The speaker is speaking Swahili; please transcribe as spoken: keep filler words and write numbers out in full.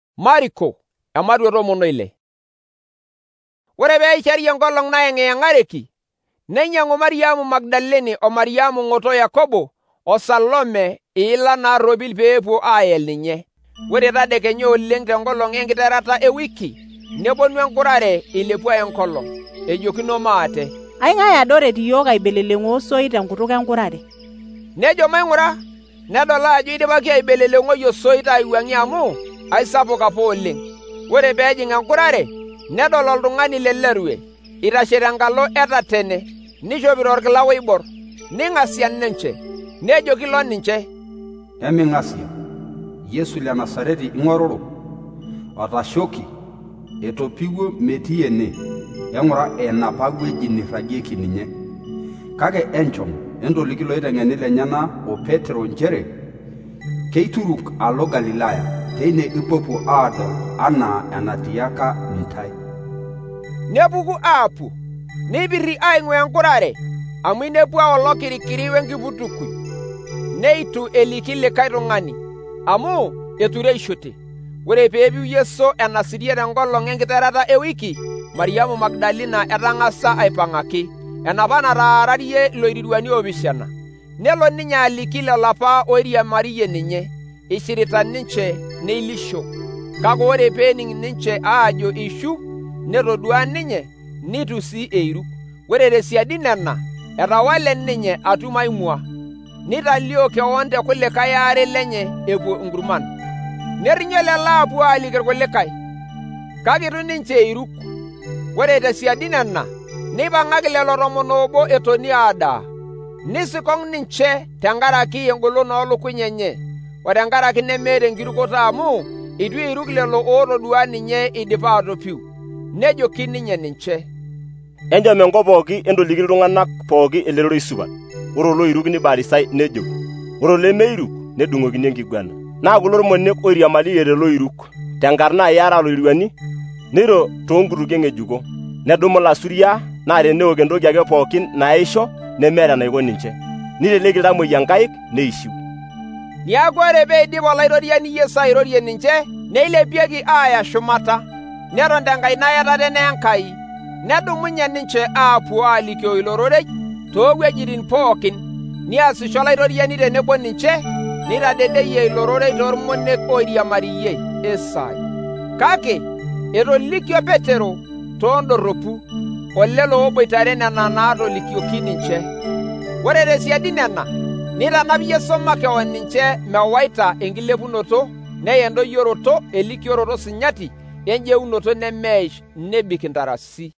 Mariko emadwe tomon oile. Ore pee eishari enkolong nayeng'iyeng'areki, neinyang'u Mariamu Magdalene o Mariamu ng'oto Yakobo o Salome iila naaropil pee epuo aayel ninye. Ore tadekenya oleng tenkolong enkiterata ewiki, neponu enkurare eilepua enkolong, ejokino maate, "Aing'ae adoret iyiok aibeleleng'o osoit tenkutuk enkurare?" Nejo maing'ura, nedol ajo idipaki aibeleleng'oi osoit aiwuang'ie amu aisapuk apa oleng. Ore pee ejing enkurare, nedol oltung'ani lelerue, itashe tenkalo etatene, nishopito orkila oibor, ning'asian ninche, nejoki lo ninche, "Eming'asia, Yesu le Nasareti ing'oruru, otashoki, etopiwuo metii ene, eng'ura enapa wueji nirragieki ninye. Kake enchom entoliki loiteng'eni lenyana o Petero nchere, keituruk alo Galilaya, teine ipuopuo aadol anaa enatiaka ntai." Nepuku aapu, neipirri aing'ua enkurare, amu inepua olokirikiri wenkiputukui. Neitu eliki likae tung'ani, amu etureishote. Ore peepiu Yesu enasirie tenkolong enkiterata ewiki, Mariamu Magdalena etang'asa aipang'aki, enapa nataararie iloiruruani oopishana. Nelo ninye aliki lelo apa oiriamarie ninye, ishirita ninche neilisho. Kake ore peening' ninche aajo ishu, netodua ninye, nitu sii eiruk. Ore tesiadi nena, etawale ninye atum ai mua, nitalio kewon tekulikae aare lenye epuo inkurman. Nerinyo lelo aapuo aaliki irkulikae, kake itu ninche eiruk. Ore tesiadi nena, neipang'aki lelo tomon oobo etoni aadaa, nisikong' ninche tenkaraki engolon oolukuny enye, o tenkaraki nemeeta enkirukoto amu itu eiruk lelo ootodua ninye idipa aatopiu. Nejoki ninye ninche, "Enjom enkop pooki entoliki iltung'anak pooki elelero supat. Ore oloiruk nibaarisai nejo, ore olemeiruk nedung'okini enkiguana. Naa kulo irmonek oiriamalie teloiruk, tenkarna iara loiruani, neiro toonkutukie ng'ejuko, nedumu lasuriaa, naa teneok entoki ake pookin naisho nemeeta enaiko ninche, niteleki iltamuoyia nkaik neishiu." Niaku ore peidip olaitoriani Yesu airorie ninche, neilepieki aaya shumata, neton tenkaina etatene Enkai. Nedumunye ninche aapuo aalikio ilo rorei toowuejitin pookin, niasisho olaitoriani tenebo ninche, neitadedeyie ilo rorei toormonek oiriamarie esaai. Kake etolikio Petero toondorropu, olelo ooboitare nena naatolikioki ninche. Ore tesiadi nena, nitanap Yesu makewon ninche mewaita enkilepunoto, neya endoyioroto, elikioroto sinyati, enjeunoto nemeish nebik intarasi.